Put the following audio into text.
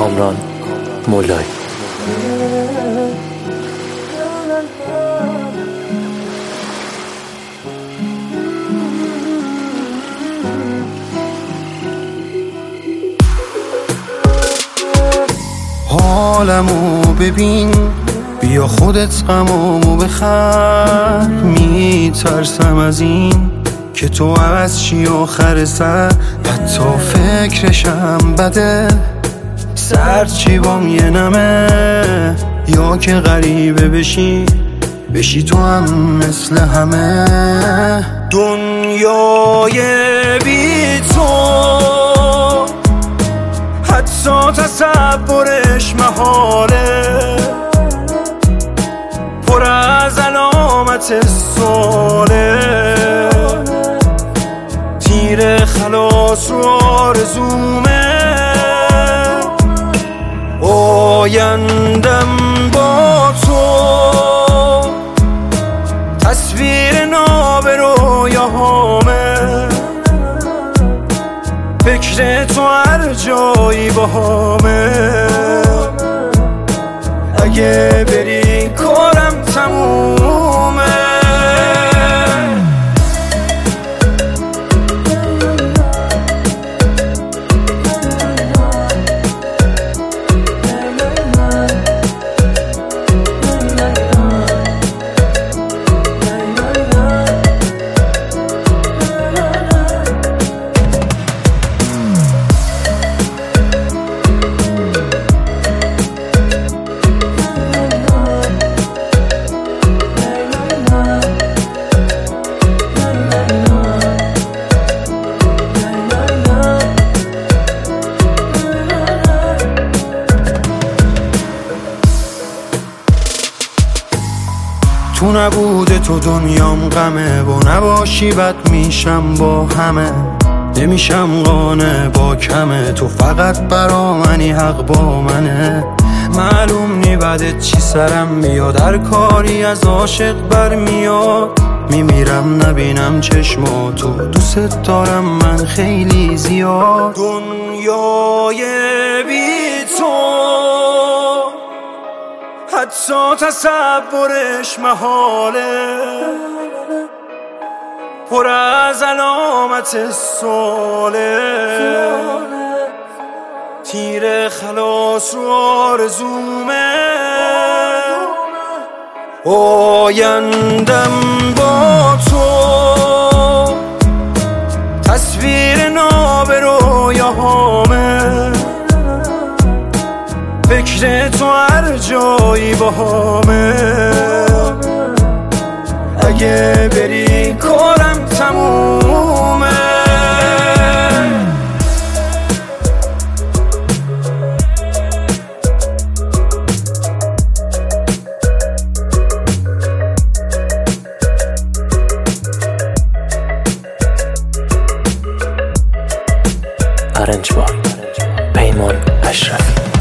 کامران مولایی. حالمو ببین، بیا خودت غمامو بخر. میترسم از این که تو از چی آخر سر، حتی فکرشم بده. سر چی بام یه نمه، یا که غریبه بشی تو هم مثل همه. دنیای بی تو حتی تصورش محاله، پر از علامت سواله. تیر خلاص رو آرزومه، آیندم با تو. تصویر ناب رویاهامه، فکر تو هر جایی باهامه. اگه بری کارم تمومه. تو نبوده تو دنیام غمه، با نباشی بد میشم با همه. نمیشم قانع با کمه، تو فقط برا منی، حق با منه. معلوم نی بعدت چی سرم میاد، هر کاری از عاشق برمیاد. میمیرم نبینم چشماتو، دوست دارم من خیلی زیاد. دنیای بی تو حتی تصورش محاله، پر از علامت سواله. تیر خلاص رو آرزومه، آیندم با تو. تصویر ناب رویاهامه، فکر تو هر جایی باهامه. اگه بری کارم تمومه. ارنج بای پیمان اشرفی.